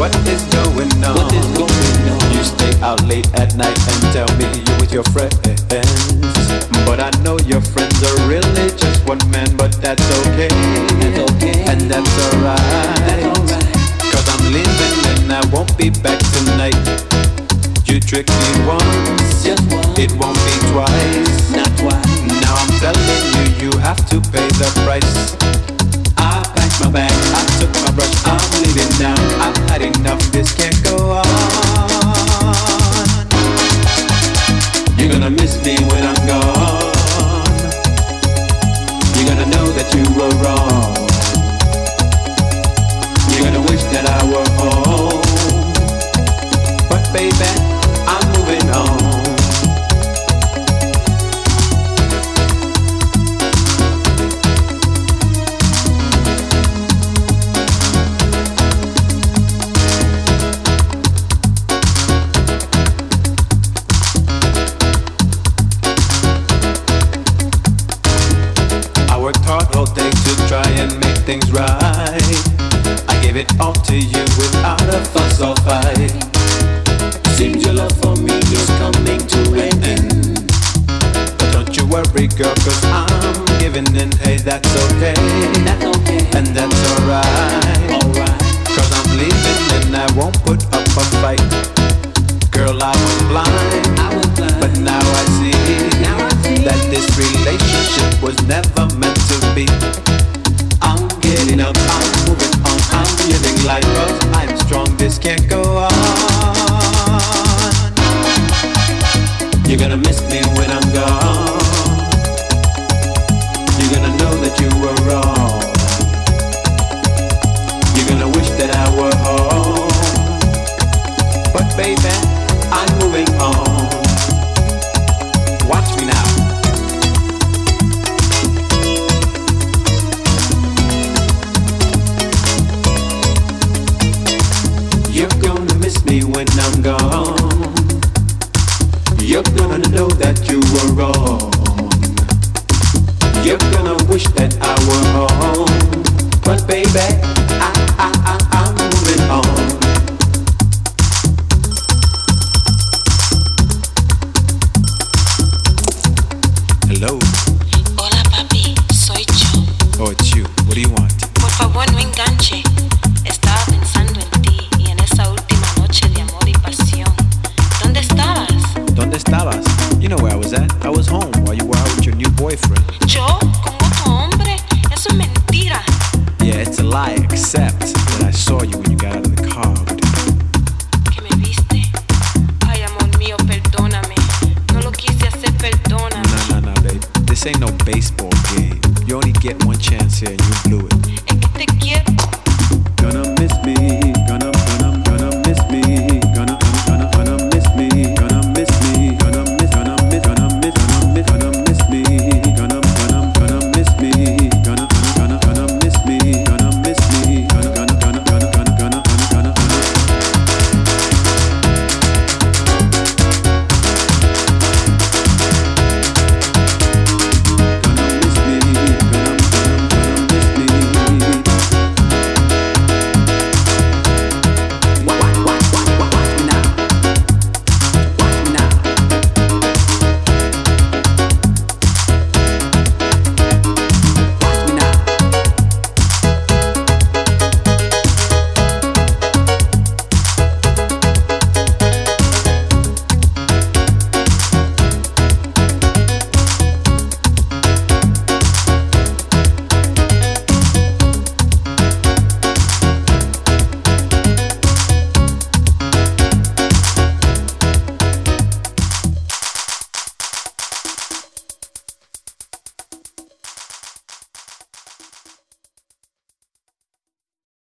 what is going on? What is going on? You stay out late at night and tell me you with your friends. But I know your friends are really just one man, but that's okay. That's okay. And that's alright. Cause I'm leaving and I won't be back tonight. You tricked me once, Just once. it won't be twice. Not twice. Now I'm telling you, you have to pay the price. I packed my bag. I took my brush, I'm leaving now. I've had enough, this can't go on. You're gonna miss me when I'm gone. You're gonna know that you were wrong. You're gonna wish that I were home. But baby, I'm moving on. I worked hard all day to try and make things right. I gave it all to you without a fuss or fight. Seems your love for me is coming to an end. But don't you worry, girl, cause I'm giving in. Hey, that's okay. That's okay. And that's alright. Alright. Cause I'm leaving and I won't put up a fight. Girl, I was blind, I was blind. but now I see that this relationship was never meant to be. I'm getting up, I'm moving on, I'm living life, cause I'm strong, this can't go on. You're gonna miss me when I'm gone. You're gonna know that you were wrong. You're gonna wish that I were home. But baby, I'm moving on. Watch me now. You're gonna miss me when I'm gone. You're gonna know that you were wrong. You're gonna wish that I were home. But baby, I'm moving on. Hello. Hola papi, soy yo. Oh, it's you. What do you want? Por favor no enganche. Estaba pensando en ti y en esa última noche de amor y pasión. ¿Dónde estabas? ¿Dónde estabas? You know where I was at. I was home while you were out with your new boyfriend. ¿Yo? ¿Con otro hombre? Eso es mentira. Yeah, it's a lie, except that I saw you when you got out of the car with him. ¿Que me viste? Ay, amor mío, perdóname. No lo quise hacer, perdóname. No, babe. This ain't no baseball game. You only get one chance here and you blew it.